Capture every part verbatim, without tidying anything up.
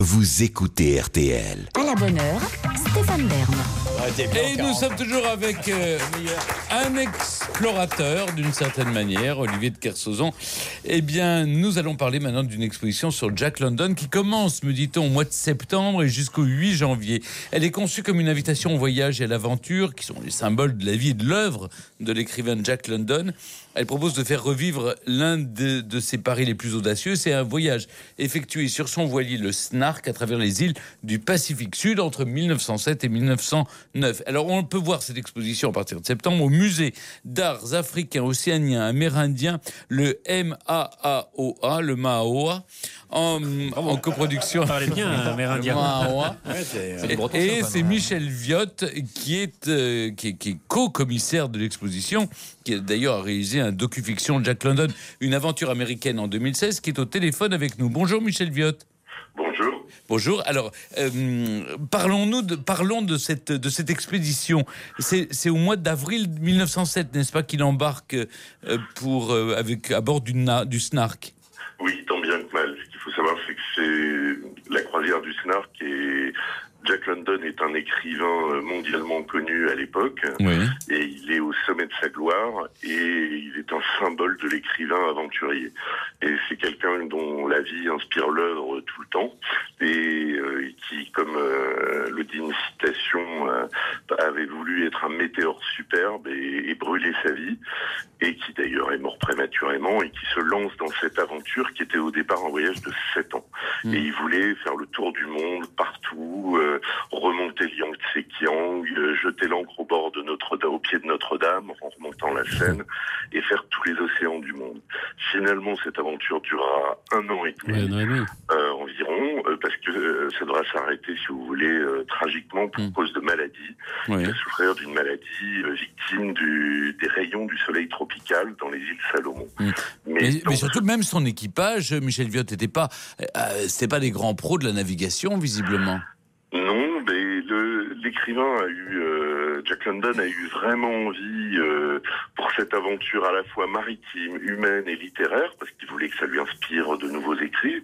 Vous écoutez R T L. À la bonne heure, Stéphane Bern. Et nous sommes toujours avec euh, un explorateur d'une certaine manière, Olivier de Kersauzon. Eh bien, nous allons parler maintenant d'une exposition sur Jack London qui commence, me dit-on, au mois de septembre et jusqu'au huit janvier. Elle est conçue comme une invitation au voyage et à l'aventure, qui sont les symboles de la vie et de l'œuvre de l'écrivain Jack London. Elle propose de faire revivre l'un de, de ses paris les plus audacieux. C'est un voyage effectué sur son voilier, le Snark, à travers les îles du Pacifique Sud entre mille neuf cent sept et mille neuf cent neuf. Alors, on peut voir cette exposition à partir de septembre au musée d'arts africains, océaniens, amérindiens, le M A A O A, le M A O A, en, en coproduction. Ça bien, amérindien. Et, et c'est Michel Viot qui est, euh, qui est, qui est co-commissaire de l'exposition, qui a d'ailleurs réalisé un docu-fiction Jack London, une aventure américaine en deux mille seize, qui est au téléphone avec nous. Bonjour Michel Viot. Bonjour. Bonjour. Alors, euh, parlons-nous de, parlons de cette, de cette expédition. C'est, c'est au mois d'avril mille neuf cent sept, n'est-ce pas, qu'il embarque euh, pour, euh, avec, à bord du, du Snark. Oui, tant bien que mal. Ce qu'il faut savoir, c'est que c'est la croisière du Snark et Jack London est un écrivain mondialement connu à l'époque, oui. Et il est au sommet de sa gloire, et il est un symbole de l'écrivain aventurier. Et c'est quelqu'un dont la vie inspire l'œuvre tout le temps, et euh, qui, comme euh, le dit une citation, euh, avait voulu être un météore superbe et, et brûler sa vie, et qui d'ailleurs est mort prématurément, et qui se lance dans cette aventure qui était au départ un voyage de sept ans. Mmh. Et il voulait faire le tour du monde, partout, euh, remonter le Yangtze-Kiang, euh, jeter l'ancre au bord de Notre-Dame, au pied de Notre-Dame, en remontant la Seine, et faire tous les océans du monde. Finalement, cette aventure durera un an et demi, ouais, ouais, ouais. Euh, environ, euh, parce que euh, ça devra s'arrêter, si vous voulez, euh, tragiquement, pour mmh. cause de maladie. Ouais. Il va souffrir d'une maladie euh, victime du, des rayons du soleil tropical dans les îles Salomon. Mmh. Mais, mais, mais surtout, même son équipage, Michel Viot, n'était pas, euh, c'était pas des grands pros de la navigation, visiblement. Non, mais le, l'écrivain a eu, euh, Jack London a eu vraiment envie euh, pour cette aventure à la fois maritime, humaine et littéraire, parce qu'il voulait que ça lui inspire de nouveaux écrits,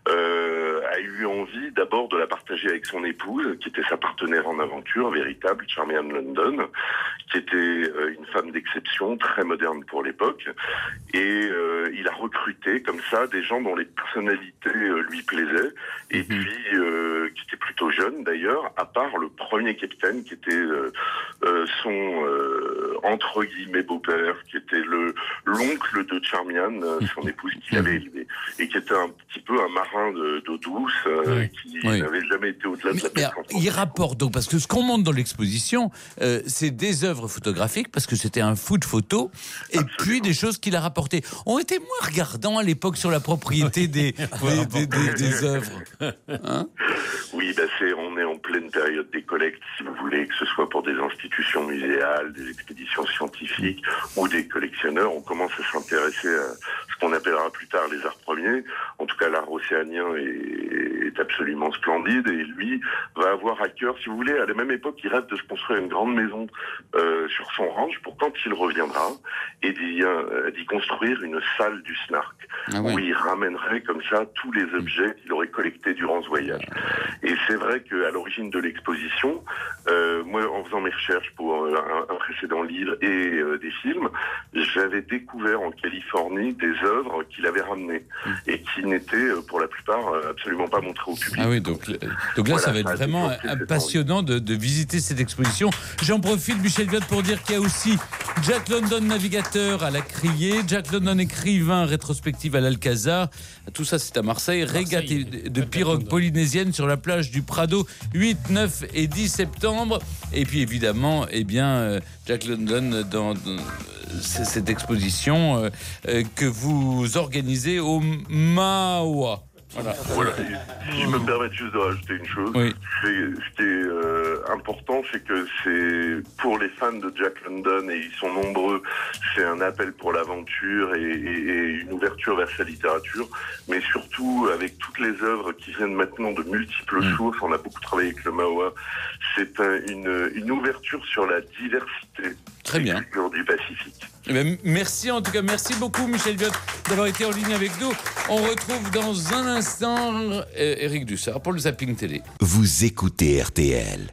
euh, a eu envie d'abord de la partager avec son épouse, qui était sa partenaire en aventure, véritable, Charmian London, qui était euh, une femme d'exception, très moderne pour l'époque, et euh, il a recruté comme ça des gens dont les personnalités euh, lui plaisaient, et mmh. puis euh, qui étaient plutôt jeunes d'ailleurs, à part le premier capitaine qui était euh, euh, son euh, entre guillemets beau-père, qui était le l'oncle de Charmian, euh, son épouse qui l'avait élevé, et qui était un petit peu un marin de, d'eau douce, euh, oui. qui oui. n'avait jamais été au-delà mais, de la mais il rapporte donc, parce que ce qu'on montre dans l'exposition, euh, c'est des œuvres photographiques, parce que c'était un fou de photos, et Absolument. Puis des choses qu'il a rapportées. On était moins regardants à l'époque sur la propriété des, des, des, des, des œuvres. Hein oui, bah c'est, on est en pleine période des collectes, si vous voulez, que ce soit pour des institutions muséales, des expéditions scientifiques ou des collectionneurs. On commence à s'intéresser à ce qu'on appellera plus tard les arts premiers. En tout cas, l'art océanien est, est absolument splendide, et lui va avoir à cœur, si vous voulez, à la même époque, il rêve de se construire une grande maison euh, sur son ranch pour quand il reviendra, et d'y, euh, d'y construire une salle du Snark, ah oui. où il ramènerait comme ça tous les objets qu'il aurait collectés durant ce voyage. Et c'est vrai qu'à l'origine de l'exposition, euh, moi, en faisant mes recherches pour euh, un, un précédent livre et euh, des films, j'avais découvert en Californie des œuvres qu'il avait ramenées et qui n'étaient, euh, pour la plupart, euh, absolument pas montrées au public. Ah oui, donc, donc là, voilà, ça va être vraiment passionnant de, de visiter cette exposition. J'en profite, Michel Viot, pour dire qu'il y a aussi Jack London navigateur à la Criée, Jack London écrivain rétrospective à l'Alcazar. Tout ça, c'est à Marseille. Régate de pirogue polynésienne sur la plage du Prado, huit, neuf et dix septembre. Et puis évidemment, eh bien, Jack London dans, dans cette exposition euh, euh, que vous organisez au M A O A. Voilà. voilà. Si je me permets juste de rajouter une chose, oui. c'est, ce qui est euh, important, c'est que c'est pour les fans de Jack London, et ils sont nombreux, c'est un appel pour l'aventure et, et, et une ouverture vers sa littérature, mais surtout avec toutes les œuvres qui viennent maintenant de multiples mmh. sources. On a beaucoup travaillé avec le M A O A. C'est un, une, une ouverture sur la diversité Très bien. du Pacifique. Eh bien, merci en tout cas, merci beaucoup Michel Viot d'avoir été en ligne avec nous. On retrouve dans un instant euh, Éric Dussart pour le Zapping Télé. Vous écoutez R T L.